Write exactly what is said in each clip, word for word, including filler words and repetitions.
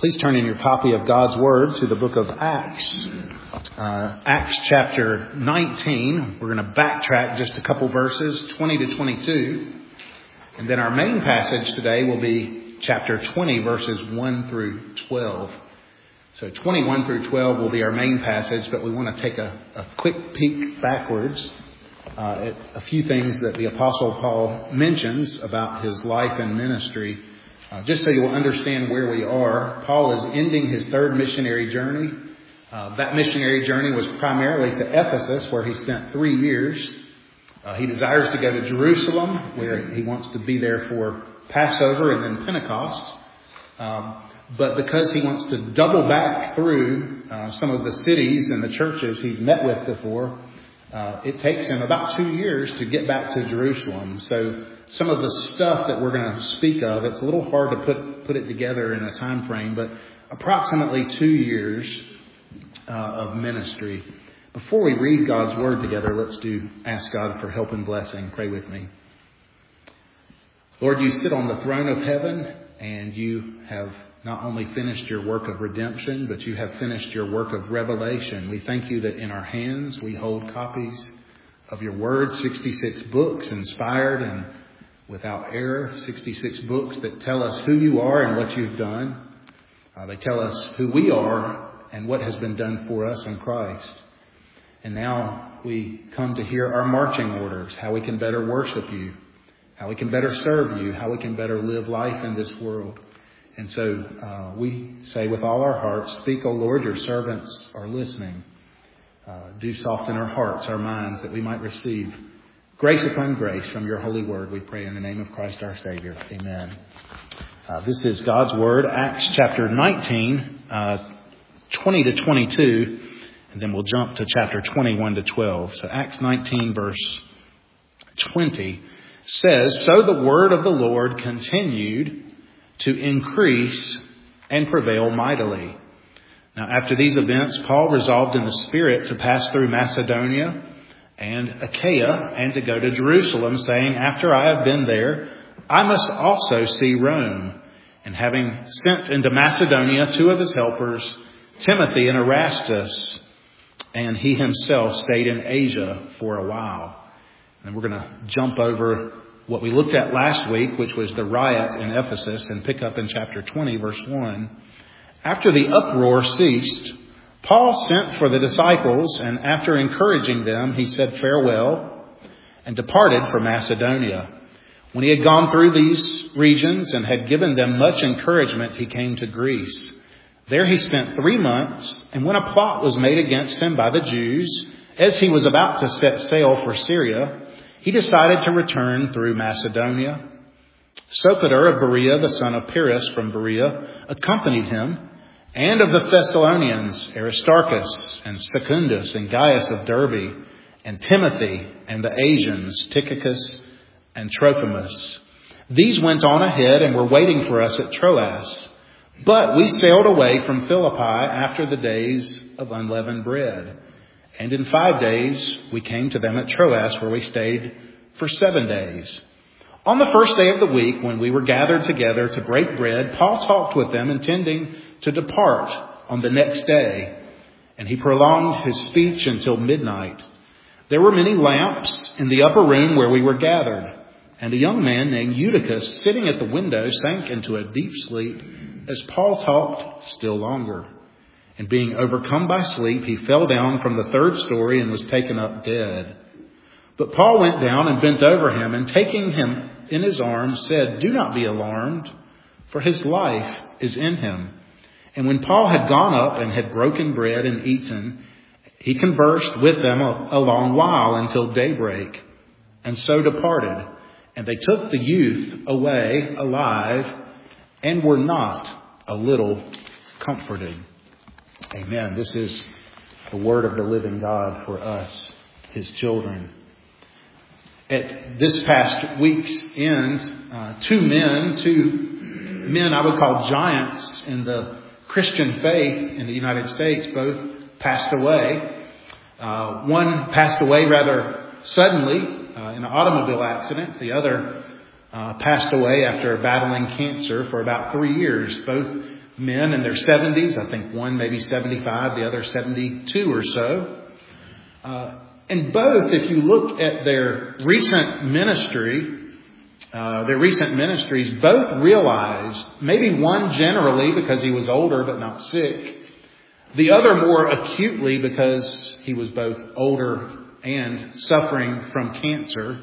Please turn in your copy of God's Word to the book of Acts. Uh, Acts chapter nineteen. We're going to backtrack just a couple verses, twenty to twenty-two. And then our main passage today will be chapter twenty, verses one through twelve. So twenty-one through twelve will be our main passage, but we want to take a, a quick peek backwards uh, at a few things that the Apostle Paul mentions about his life and ministry. Uh, just so you'll understand where we are, Paul is ending his third missionary journey. Uh, that missionary journey was primarily to Ephesus, where he spent three years. Uh, he desires to go to Jerusalem, where he wants to be there for Passover and then Pentecost. Um, but because he wants to double back through uh, some of the cities and the churches he's met with before, uh, it takes him about two years to get back to Jerusalem. So some of the stuff that we're going to speak of, it's a little hard to put put it together in a time frame, but approximately two years uh, of ministry. Before we read God's Word together, let's do ask God for help and blessing. Pray with me. Lord, you sit on the throne of heaven, and you have not only finished your work of redemption, but you have finished your work of revelation. We thank you that in our hands we hold copies of your Word, sixty-six books inspired and without error, sixty-six books that tell us who you are and what you've done. Uh, they tell us who we are and what has been done for us in Christ. And now we come to hear our marching orders, how we can better worship you, how we can better serve you, how we can better live life in this world. And so uh, we say with all our hearts, speak, O Lord, your servants are listening. Uh, do soften our hearts, our minds, that we might receive grace upon grace from your holy word, we pray in the name of Christ our Savior. Amen. Uh, this is God's Word, Acts chapter nineteen, uh, twenty to twenty-two, and then we'll jump to chapter twenty-one to twelve. So Acts nineteen, verse twenty says, So the word of the Lord continued to increase and prevail mightily. Now, after these events, Paul resolved in the Spirit to pass through Macedonia and Achaia and to go to Jerusalem, saying, After I have been there, I must also see Rome. And having sent into Macedonia two of his helpers, Timothy and Erastus, and he himself stayed in Asia for a while. And we're going to jump over what we looked at last week, which was the riot in Ephesus, and pick up in chapter twenty, verse one. After the uproar ceased, Paul sent for the disciples, and after encouraging them, he said farewell and departed for Macedonia. When he had gone through these regions and had given them much encouragement, he came to Greece. There he spent three months, and when a plot was made against him by the Jews, as he was about to set sail for Syria, he decided to return through Macedonia. Sopater of Berea, the son of Pyrrhus from Berea, accompanied him, and of the Thessalonians, Aristarchus and Secundus and Gaius of Derbe, and Timothy and the Asians, Tychicus and Trophimus. These went on ahead and were waiting for us at Troas. But we sailed away from Philippi after the days of unleavened bread. And in five days we came to them at Troas, where we stayed for seven days. On the first day of the week, when we were gathered together to break bread, Paul talked with them, intending to depart on the next day. And he prolonged his speech until midnight. There were many lamps in the upper room where we were gathered. And a young man named Eutychus, sitting at the window, sank into a deep sleep as Paul talked still longer. And being overcome by sleep, he fell down from the third story and was taken up dead. But Paul went down and bent over him, and taking him in his arms, said, Do not be alarmed, for his life is in him. And when Paul had gone up and had broken bread and eaten, he conversed with them a, a long while until daybreak, and so departed. And they took the youth away alive, and were not a little comforted. Amen. This is the word of the living God for us, his children. At this past week's end, uh, two men, two men I would call giants in the Christian faith in the United States, both passed away. Uh, one passed away rather suddenly uh, in an automobile accident. The other uh, passed away after battling cancer for about three years. Both men in their seventies. I think one maybe seventy-five, the other seventy-two or so. Uh, and both, if you look at their recent ministry, uh, their recent ministries, both realized, maybe one generally because he was older but not sick, the other more acutely because he was both older and suffering from cancer.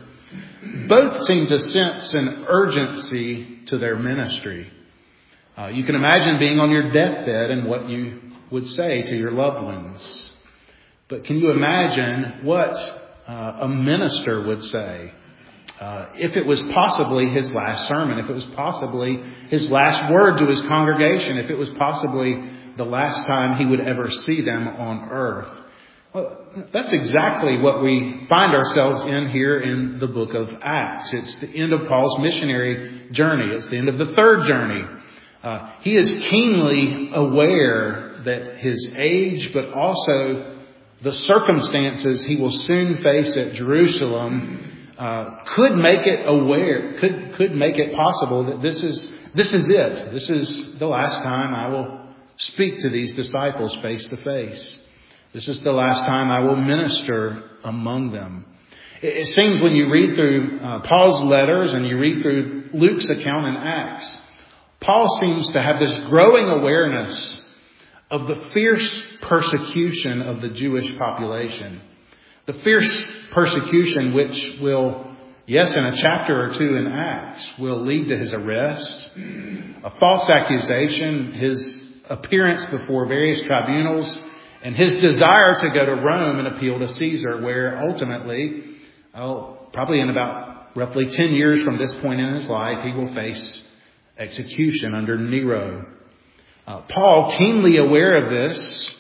Both seem to sense an urgency to their ministry. Uh, you can imagine being on your deathbed and what you would say to your loved ones. But can you imagine what uh, a minister would say uh, if it was possibly his last sermon, if it was possibly his last word to his congregation, if it was possibly the last time he would ever see them on earth? Well, that's exactly what we find ourselves in here in the book of Acts. It's the end of Paul's missionary journey. It's the end of the third journey. Uh, he is keenly aware that his age, but also the circumstances he will soon face at Jerusalem, uh, could make it aware, could could make it possible that this is this is it. This is the last time I will speak to these disciples face to face. This is the last time I will minister among them. It, it seems when you read through uh, Paul's letters and you read through Luke's account in Acts, Paul seems to have this growing awareness of the fierce persecution of the Jewish population. The fierce persecution which will, yes, in a chapter or two in Acts, will lead to his arrest, a false accusation, his appearance before various tribunals, and his desire to go to Rome and appeal to Caesar, where ultimately, oh, probably in about roughly ten years from this point in his life, he will face execution under Nero. Uh, Paul, keenly aware of this,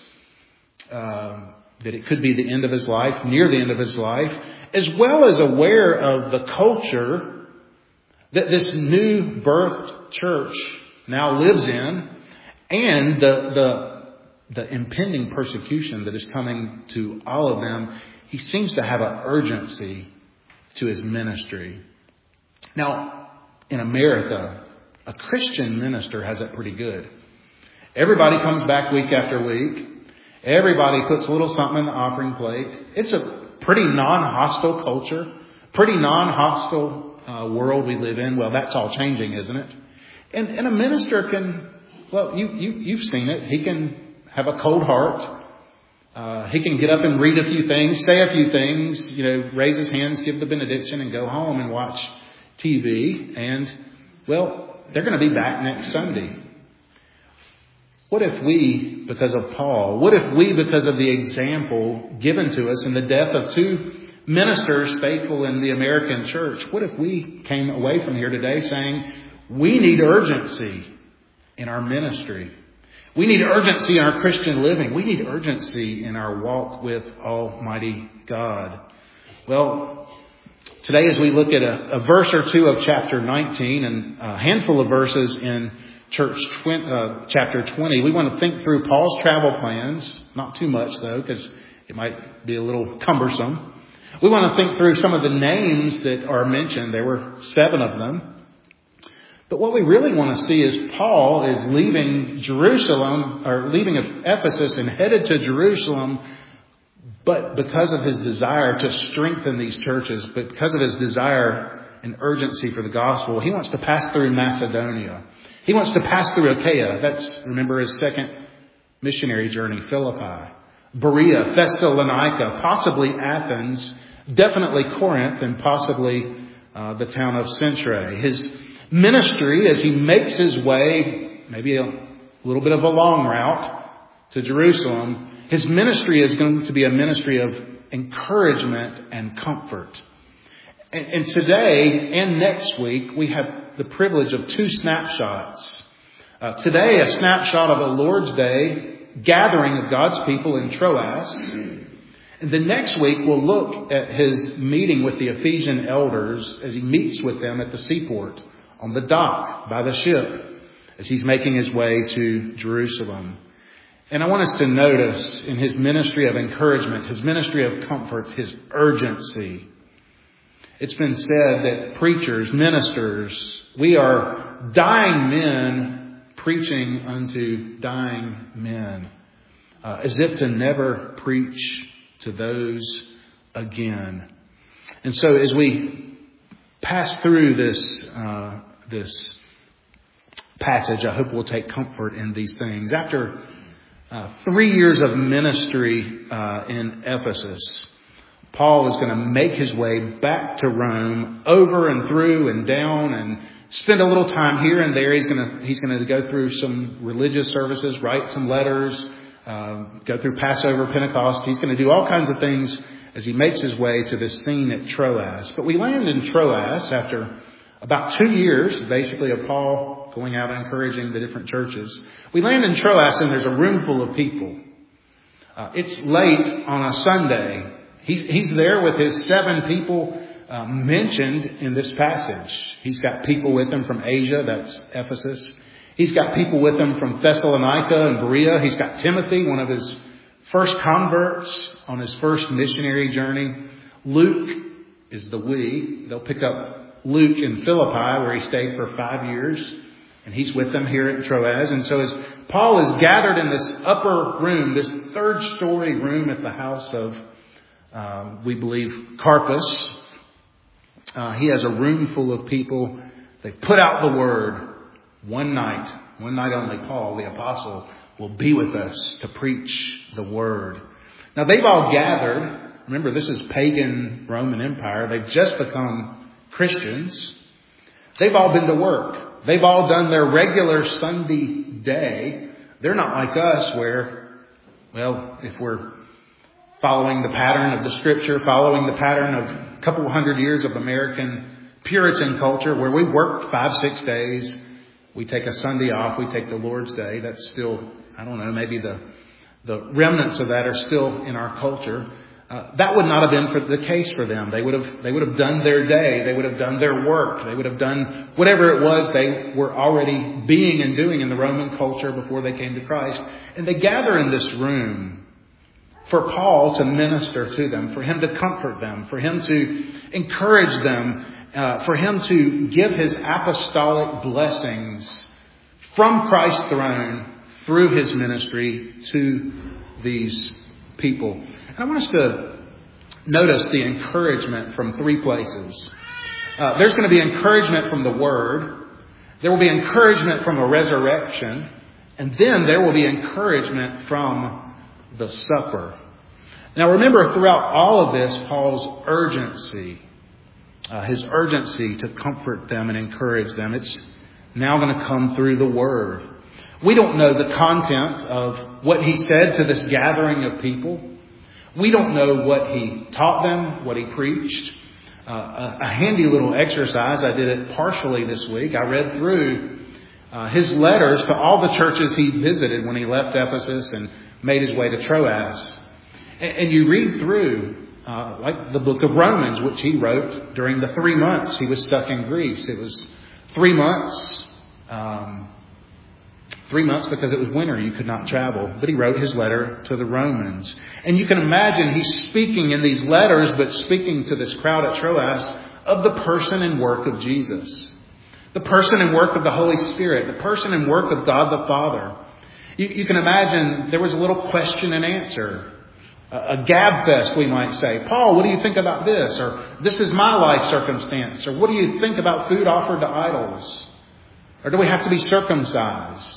uh, that it could be the end of his life, near the end of his life, as well as aware of the culture that this new birthed church now lives in, and the the the impending persecution that is coming to all of them, he seems to have an urgency to his ministry. Now, in America, a Christian minister has it pretty good. Everybody comes back week after week. Everybody puts a little something in the offering plate. It's a pretty non-hostile culture, pretty non-hostile uh, world we live in. Well, that's all changing, isn't it? And, and a minister can, well, you, you, you've seen it. He can have a cold heart. Uh, he can get up and read a few things, say a few things, you know, raise his hands, give the benediction, and go home and watch T V. And, well, they're going to be back next Sunday. What if we, because of Paul, what if we, because of the example given to us in the death of two ministers faithful in the American church, what if we came away from here today saying, we need urgency in our ministry. We need urgency in our Christian living. We need urgency in our walk with Almighty God. Well, today as we look at a, a verse or two of chapter nineteen and a handful of verses in church tw- uh, chapter twenty, we want to think through Paul's travel plans. Not too much, though, because it might be a little cumbersome. We want to think through some of the names that are mentioned. There were seven of them. But what we really want to see is Paul is leaving Jerusalem, or leaving Ephesus and headed to Jerusalem, but because of his desire to strengthen these churches, but because of his desire and urgency for the gospel, he wants to pass through Macedonia. He wants to pass through Achaia. That's, remember, his second missionary journey, Philippi. Berea, Thessalonica, possibly Athens, definitely Corinth, and possibly uh, the town of Cenchreae. His ministry, as he makes his way, maybe a little bit of a long route to Jerusalem, his ministry is going to be a ministry of encouragement and comfort. And, and today and next week, we have the privilege of two snapshots. Uh, today, a snapshot of a Lord's Day gathering of God's people in Troas. And the next week, we'll look at his meeting with the Ephesian elders as he meets with them at the seaport, on the dock, by the ship, as he's making his way to Jerusalem. And I want us to notice in his ministry of encouragement, his ministry of comfort, his urgency. It's been said that preachers, ministers, we are dying men preaching unto dying men, uh, as if to never preach to those again. And so as we pass through this uh, this passage, I hope we'll take comfort in these things. After uh, three years of ministry uh, in Ephesus, Paul is going to make his way back to Rome, over and through and down, and spend a little time here and there. He's going to he's going to go through some religious services, write some letters, uh, go through Passover, Pentecost. He's going to do all kinds of things as he makes his way to this scene at Troas. But we land in Troas after about two years, basically, of Paul going out and encouraging the different churches. We land in Troas and there's a room full of people. Uh, it's late on a Sunday. He's, he's there with his seven people uh, mentioned in this passage. He's got people with him from Asia, that's Ephesus. He's got people with him from Thessalonica and Berea. He's got Timothy, one of his first converts on his first missionary journey. Luke is the we. They'll pick up Luke in Philippi, where he stayed for five years. And he's with them here at Troas. And so as Paul is gathered in this upper room, this third story room at the house of, uh, we believe, Carpus, uh, he has a room full of people. They put out the word one night. One night only Paul, the apostle, will be with us to preach the word. Now they've all gathered. Remember, this is pagan Roman Empire. They've just become Christians. They've all been to work. They've all done their regular Sunday day. They're not like us where, well, if we're following the pattern of the Scripture, following the pattern of a couple of hundred years of American Puritan culture where we work five, six days. We take a Sunday off. We take the Lord's Day. That's still, I don't know, maybe the, the remnants of that are still in our culture. Uh, that would not have been for the case for them. They would have, they would have done their day. They would have done their work. They would have done whatever it was they were already being and doing in the Roman culture before they came to Christ. And they gather in this room for Paul to minister to them, for him to comfort them, for him to encourage them, uh, for him to give his apostolic blessings from Christ's throne through his ministry to these people. And I want us to notice the encouragement from three places. Uh, there's going to be encouragement from the Word. There will be encouragement from a resurrection. And then there will be encouragement from the supper. Now remember, throughout all of this, Paul's urgency, uh, his urgency to comfort them and encourage them, it's now going to come through the Word. We don't know the content of what he said to this gathering of people. We don't know what he taught them, what he preached. Uh, a, a handy little exercise, I did it partially this week. I read through uh, his letters to all the churches he visited when he left Ephesus and made his way to Troas. And, and you read through, uh, like the book of Romans, which he wrote during the three months he was stuck in Greece. It was three months... Um, Three months because it was winter. You could not travel. But he wrote his letter to the Romans. And you can imagine he's speaking in these letters, but speaking to this crowd at Troas of the person and work of Jesus. The person and work of the Holy Spirit. The person and work of God the Father. You, you can imagine there was a little question and answer. A, a gab fest, we might say. Paul, what do you think about this? Or this is my life circumstance. Or what do you think about food offered to idols? Or do we have to be circumcised?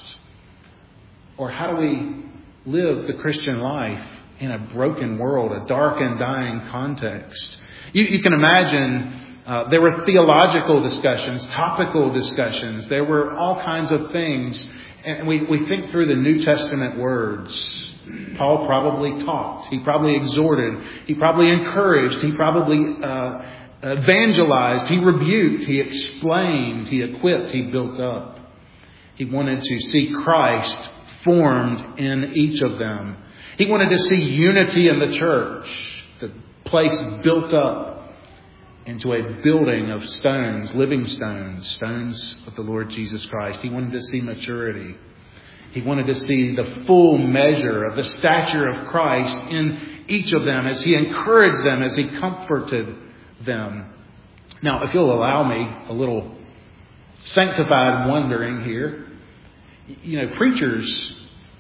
Or how do we live the Christian life in a broken world, a dark and dying context? You, you can imagine uh, there were theological discussions, topical discussions. There were all kinds of things. And we, we think through the New Testament words. Paul probably taught. He probably exhorted. He probably encouraged. He probably uh, evangelized. He rebuked. He explained. He equipped. He built up. He wanted to see Christ formed in each of them. He wanted to see unity in the church, the place built up into a building of stones, living stones, stones of the Lord Jesus Christ. He wanted to see maturity. He wanted to see the full measure of the stature of Christ in each of them as he encouraged them, as he comforted them. Now, if you'll allow me a little sanctified wondering here, You know, preachers,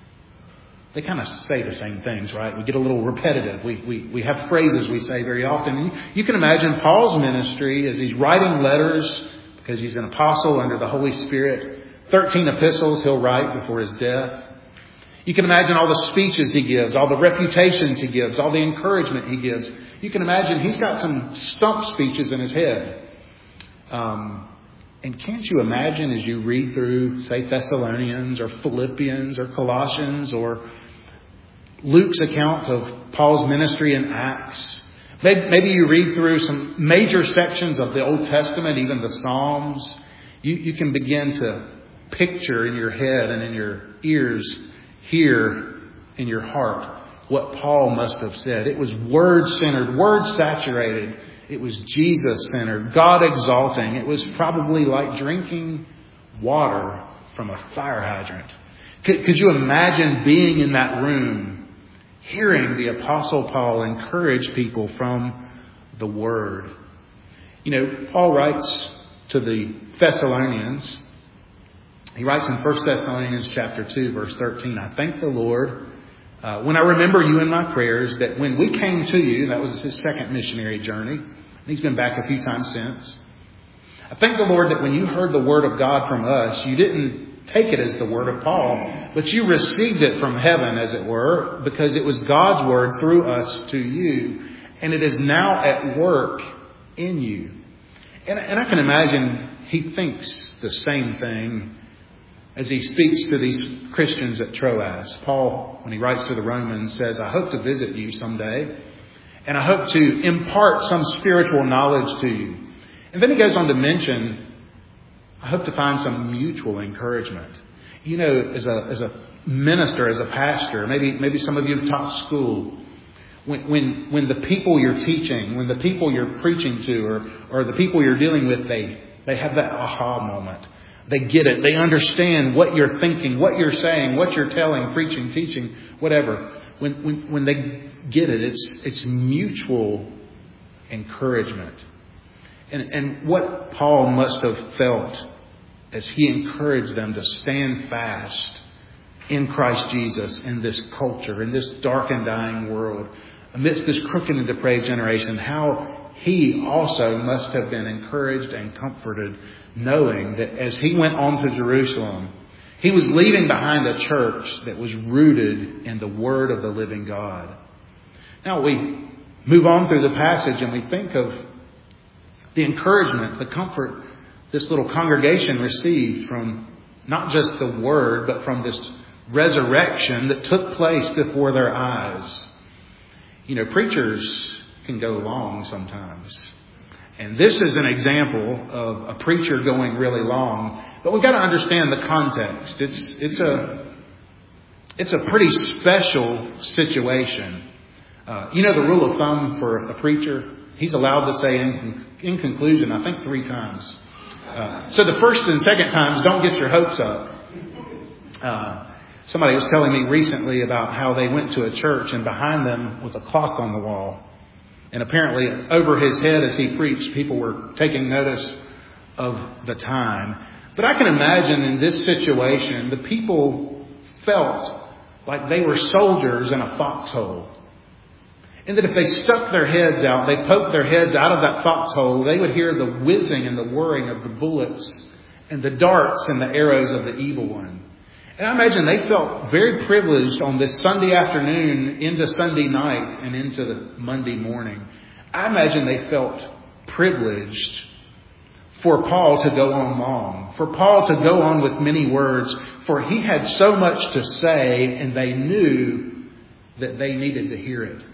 they kind of say the same things, right? We get a little repetitive. We, we, we have phrases we say very often. You can imagine Paul's ministry as he's writing letters because he's an apostle under the Holy Spirit. Thirteen epistles he'll write before his death. You can imagine all the speeches he gives, all the reputations he gives, all the encouragement he gives. You can imagine he's got some stump speeches in his head. Um, and can't you imagine as you read through, say, Thessalonians or Philippians or Colossians or Luke's account of Paul's ministry in Acts, maybe, maybe you read through some major sections of the Old Testament, even the Psalms, you, you can begin to picture in your head and in your ears, hear in your heart what Paul must have said. It was word-centered, word-saturated. It was Jesus-centered, God-exalting. It was probably like drinking water from a fire hydrant. Could, could you imagine being in that room, hearing the Apostle Paul encourage people from the Word? You know, Paul writes to the Thessalonians. He writes in First Thessalonians chapter two, verse thirteen, I thank the Lord uh, when I remember you in my prayers, that when we came to you, that was his second missionary journey. And he's been back a few times since. I thank the Lord that when you heard the word of God from us, you didn't take it as the word of Paul, but you received it from heaven, as it were, because it was God's word through us to you. And it is now at work in you. And, and I can imagine he thinks the same thing as he speaks to these Christians at Troas. Paul, when he writes to the Romans, says, I hope to visit you someday, and I hope to impart some spiritual knowledge to you. And then he goes on to mention, I hope to find some mutual encouragement. You know, as a as a minister, as a pastor, maybe maybe some of you have taught school. When when when the people you're teaching, when the people you're preaching to, or or the people you're dealing with, they they have that aha moment. They get it. They understand what you're thinking, what you're saying, what you're telling, preaching, teaching, whatever. When when when they get it, it's it's mutual encouragement. And and what Paul must have felt as he encouraged them to stand fast in Christ Jesus in this culture, in this dark and dying world, amidst this crooked and depraved generation, how he also must have been encouraged and comforted, knowing that as he went on to Jerusalem, he was leaving behind a church that was rooted in the Word of the living God. Now we move on through the passage and we think of the encouragement, the comfort this little congregation received from not just the Word, but from this resurrection that took place before their eyes. You know, preachers can go long sometimes. And this is an example of a preacher going really long. But we've got to understand the context. It's it's a it's a pretty special situation. Uh, you know the rule of thumb for a preacher? He's allowed to say in, in conclusion, I think three times. Uh, so the first and second times, don't get your hopes up. Uh, somebody was telling me recently about how they went to a church and behind them was a clock on the wall. And apparently over his head as he preached, people were taking notice of the time. But I can imagine in this situation, the people felt like they were soldiers in a foxhole. And that if they stuck their heads out, they poked their heads out of that foxhole, they would hear the whizzing and the whirring of the bullets and the darts and the arrows of the evil one. And I imagine they felt very privileged on this Sunday afternoon into Sunday night and into the Monday morning. I imagine they felt privileged for Paul to go on long, for Paul to go on with many words, for he had so much to say and they knew that they needed to hear it.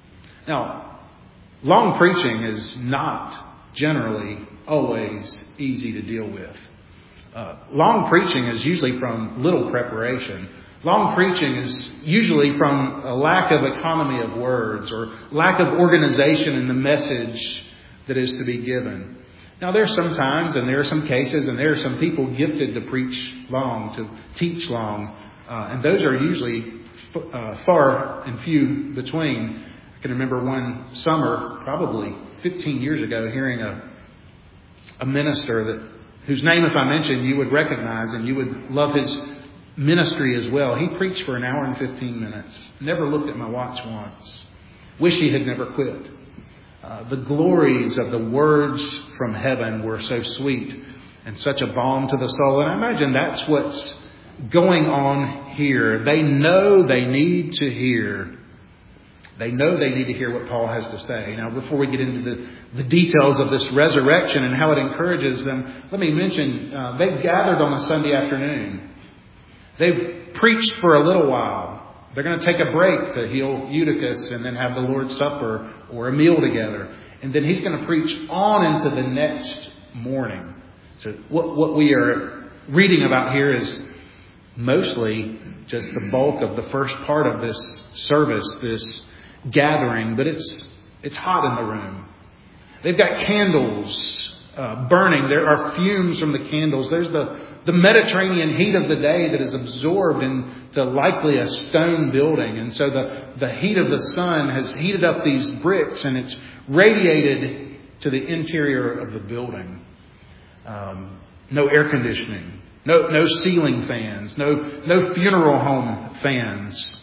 Now, long preaching is not generally always easy to deal with. Uh, long preaching is usually from little preparation. Long preaching is usually from a lack of economy of words or lack of organization in the message that is to be given. Now, there are some times and there are some cases and there are some people gifted to preach long, to teach long. Uh, and those are usually uh, far and few between. I can remember one summer, probably fifteen years ago, hearing a a minister that whose name, if I mentioned, you would recognize and you would love his ministry as well. He preached for an hour and fifteen minutes. Never looked at my watch once. Wish he had never quit. Uh, the glories of the words from heaven were so sweet and such a balm to the soul. And I imagine that's what's going on here. They know they need to hear. They know they need to hear what Paul has to say. Now, before we get into the, the details of this resurrection and how it encourages them, let me mention uh, they've gathered on a Sunday afternoon. They've preached for a little while. They're going to take a break to heal Eutychus and then have the Lord's Supper or a meal together. And then he's going to preach on into the next morning. So what, what we are reading about here is mostly just the bulk of the first part of this service, this gathering. But it's it's hot in the room. They've got candles uh, burning. There are fumes from the candles. There's the The Mediterranean heat of the day that is absorbed into likely a stone building. And so the, the heat of the sun has heated up these bricks and it's radiated to the interior of the building. Um, no air conditioning, no, no ceiling fans, no, no funeral home fans.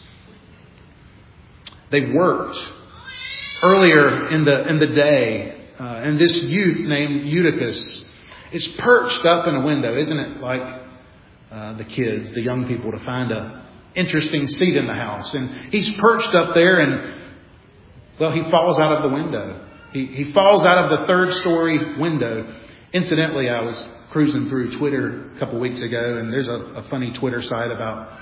They worked earlier in the, in the day. Uh, and this youth named Eutychus is perched up in a window. Isn't it like uh, the kids, the young people, to find a interesting seat in the house? And he's perched up there and, well, he falls out of the window. He, he falls out of the third story window. Incidentally, I was cruising through Twitter a couple of weeks ago, and there's a, a funny Twitter site about,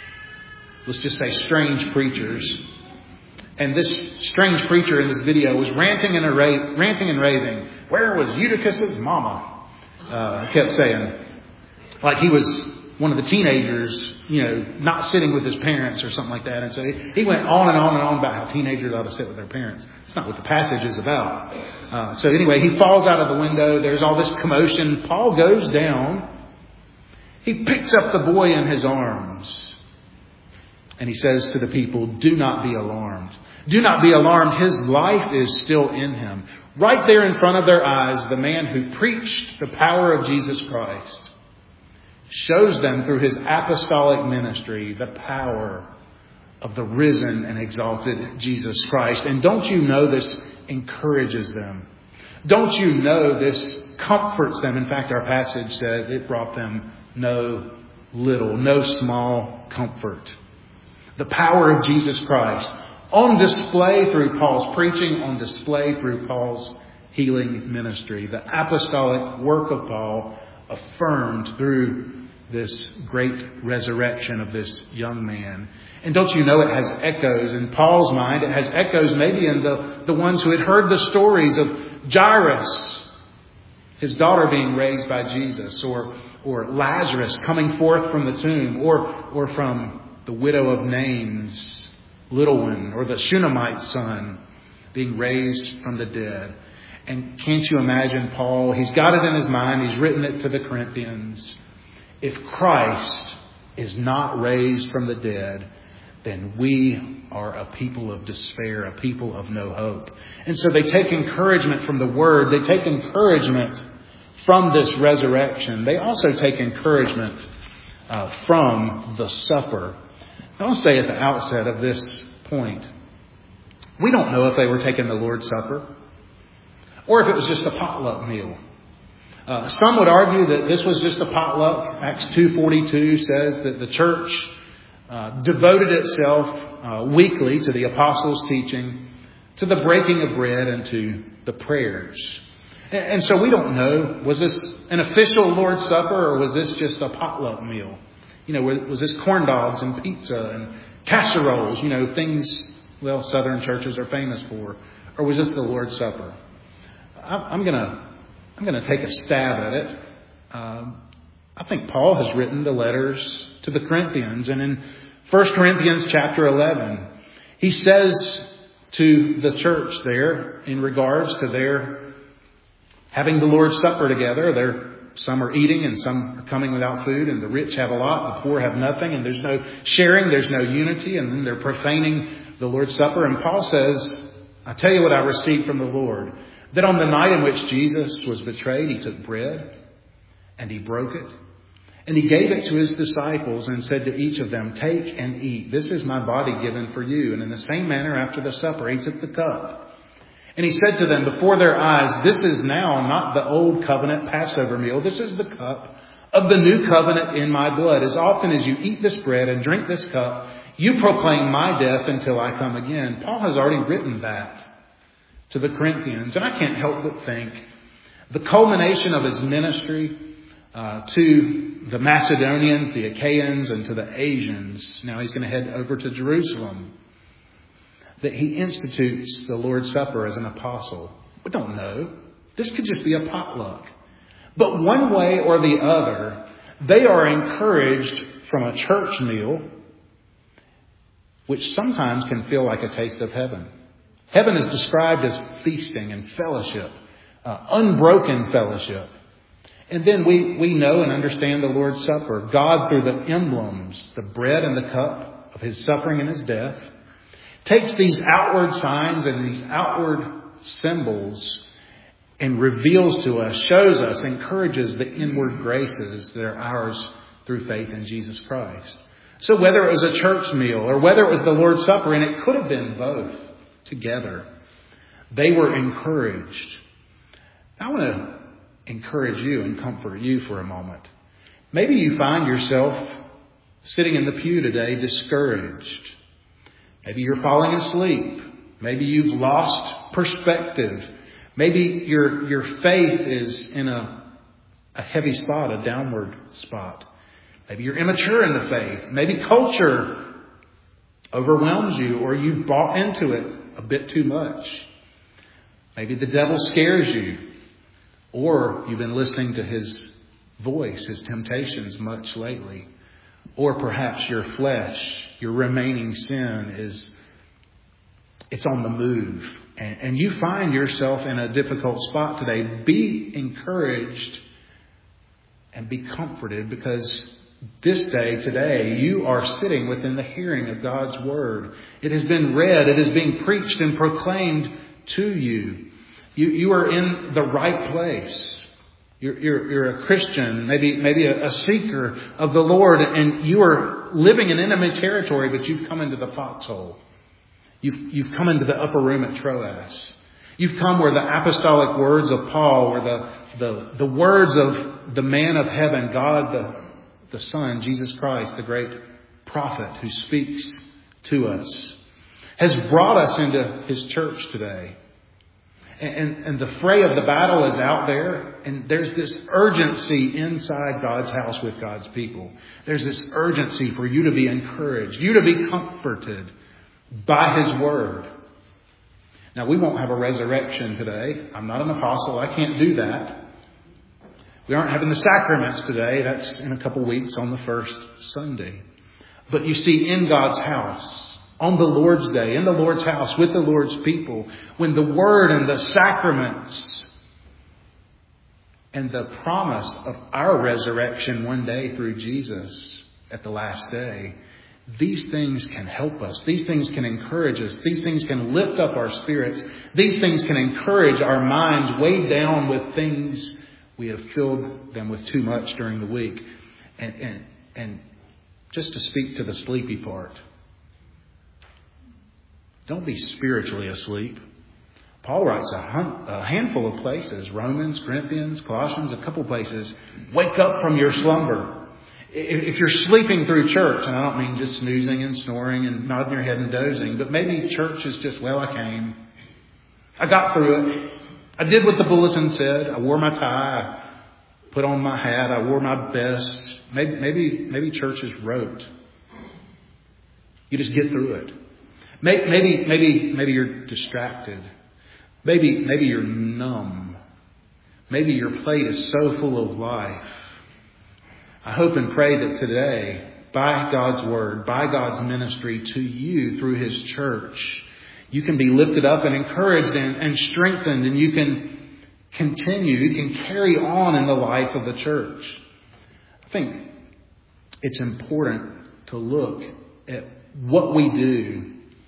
let's just say, strange preachers. And this strange preacher in this video was ranting and, ra- ranting and raving. Where was Eutychus's mama? Uh, kept saying, like he was one of the teenagers, you know, not sitting with his parents or something like that. And so he, he went on and on and on about how teenagers ought to sit with their parents. It's not what the passage is about. Uh, so anyway, he falls out of the window. There's all this commotion. Paul goes down. He picks up the boy in his arms. And he says to the people, do not be alarmed. Do not be alarmed. His life is still in him. Right there in front of their eyes, the man who preached the power of Jesus Christ shows them through his apostolic ministry the power of the risen and exalted Jesus Christ. And don't you know this encourages them? Don't you know this comforts them? In fact, our passage says it brought them no little, no small comfort. The power of Jesus Christ on display through Paul's preaching, on display through Paul's healing ministry. The apostolic work of Paul affirmed through this great resurrection of this young man. And don't you know it has echoes in Paul's mind? It has echoes maybe in the, the ones who had heard the stories of Jairus, his daughter being raised by Jesus, or or Lazarus coming forth from the tomb, or or from the widow of Nain's little one, or the Shunammite son being raised from the dead. And can't you imagine Paul? He's got it in his mind. He's written it to the Corinthians. If Christ is not raised from the dead, then we are a people of despair, a people of no hope. And so they take encouragement from the Word. They take encouragement from this resurrection. They also take encouragement uh, from the supper. I'll say at the outset of this point, we don't know if they were taking the Lord's Supper or if it was just a potluck meal. Uh, some would argue that this was just a potluck. Acts two forty-two says that the church uh, devoted itself uh, weekly to the apostles' teaching, to the breaking of bread, and to the prayers. And, and so we don't know, was this an official Lord's Supper or was this just a potluck meal? You know, was this corn dogs and pizza and casseroles, you know, things, well, Southern churches are famous for? Or was this the Lord's Supper? I'm going to I'm going to take a stab at it. Um, I think Paul has written the letters to the Corinthians. And in First Corinthians chapter eleven, he says to the church there in regards to their having the Lord's Supper together, they're some are eating and some are coming without food, and the rich have a lot, the poor have nothing, and there's no sharing, there's no unity, and then they're profaning the Lord's Supper. And Paul says, I tell you what I received from the Lord, that on the night in which Jesus was betrayed, he took bread and he broke it. And he gave it to his disciples and said to each of them, "Take and eat. This is my body given for you." And in the same manner, after the supper, he took the cup. And he said to them before their eyes, "This is now not the old covenant Passover meal. This is the cup of the new covenant in my blood. As often as you eat this bread and drink this cup, you proclaim my death until I come again." Paul has already written that to the Corinthians. And I can't help but think the culmination of his ministry uh, to the Macedonians, the Achaeans, and to the Asians. Now he's going to head over to Jerusalem. That he institutes the Lord's Supper as an apostle. We don't know. This could just be a potluck. But one way or the other, they are encouraged from a church meal, which sometimes can feel like a taste of heaven. Heaven is described as feasting and fellowship, uh, unbroken fellowship. And then we, we know and understand the Lord's Supper. God, through the emblems, the bread and the cup of his suffering and his death, takes these outward signs and these outward symbols and reveals to us, shows us, encourages the inward graces that are ours through faith in Jesus Christ. So whether it was a church meal or whether it was the Lord's Supper, and it could have been both together, they were encouraged. I want to encourage you and comfort you for a moment. Maybe you find yourself sitting in the pew today discouraged. Maybe you're falling asleep. Maybe you've lost perspective. Maybe your your faith is in a, a heavy spot, a downward spot. Maybe you're immature in the faith. Maybe culture overwhelms you, or you've bought into it a bit too much. Maybe the devil scares you, or you've been listening to his voice, his temptations much lately. Or perhaps your flesh, your remaining sin is, it's on the move. And, and you find yourself in a difficult spot today. Be encouraged and be comforted, because this day, today, you are sitting within the hearing of God's Word. It has been read. It is being preached and proclaimed to you. You, you are in the right place. You're, you're, you're a Christian, maybe maybe a, a seeker of the Lord, and you are living in enemy territory, but you've come into the foxhole. You've, you've come into the upper room at Troas. You've come where the apostolic words of Paul, where the, the, the words of the man of heaven, God the, the Son, Jesus Christ, the great prophet who speaks to us, has brought us into his church today. And, and the fray of the battle is out there, and there's this urgency inside God's house with God's people. There's this urgency for you to be encouraged, you to be comforted by his word. Now, we won't have a resurrection today. I'm not an apostle. I can't do that. We aren't having the sacraments today. That's in a couple weeks on the first Sunday. But you see, in God's house, on the Lord's day, in the Lord's house, with the Lord's people, when the Word and the sacraments and the promise of our resurrection one day through Jesus at the last day, these things can help us. These things can encourage us. These things can lift up our spirits. These things can encourage our minds weighed down with things we have filled them with too much during the week. And, and, and just to speak to the sleepy part, don't be spiritually asleep. Paul writes a, hun- a handful of places, Romans, Corinthians, Colossians, a couple places. Wake up from your slumber. If you're sleeping through church, and I don't mean just snoozing and snoring and nodding your head and dozing, but maybe church is just, well, I came. I got through it. I did what the bulletin said. I wore my tie. I put on my hat. I wore my best. Maybe, maybe, maybe church is rote. You just get through it. Maybe, maybe, maybe you're distracted. Maybe, maybe you're numb. Maybe your plate is so full of life. I hope and pray that today, by God's word, by God's ministry to you through his church, you can be lifted up and encouraged and, and strengthened, and you can continue, you can carry on in the life of the church. I think it's important to look at what we do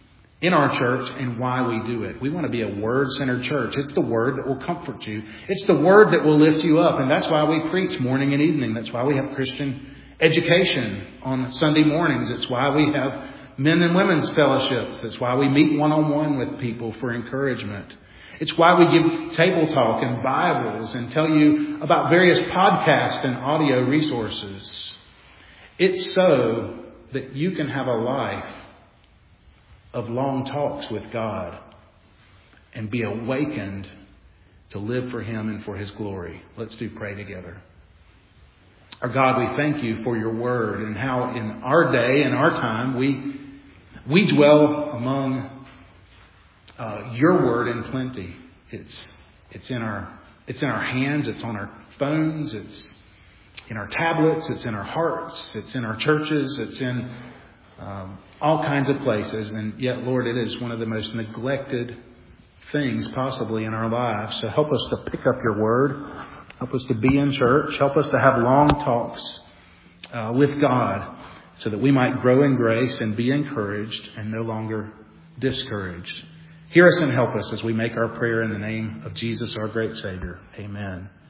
in our church and why we do it. We want to be a word-centered church. It's the word that will comfort you. It's the word that will lift you up. And that's why we preach morning and evening. That's why we have Christian education on Sunday mornings. It's why we have men and women's fellowships. That's why we meet one-on-one with people for encouragement. It's why we give table talk and Bibles and tell you about various podcasts and audio resources. It's so that you can have a life of long talks with God and be awakened to live for Him and for His glory. Let's do pray together. Our God, we thank you for your word and how in our day and our time we we dwell among uh, your word in plenty. It's it's in our it's in our hands. It's on our phones. It's in our tablets. It's in our hearts. It's in our churches. It's in um, all kinds of places. And yet, Lord, it is one of the most neglected things possibly in our lives. So help us to pick up your word. Help us to be in church. Help us to have long talks uh, with God so that we might grow in grace and be encouraged and no longer discouraged. Hear us and help us as we make our prayer in the name of Jesus, our great Savior. Amen.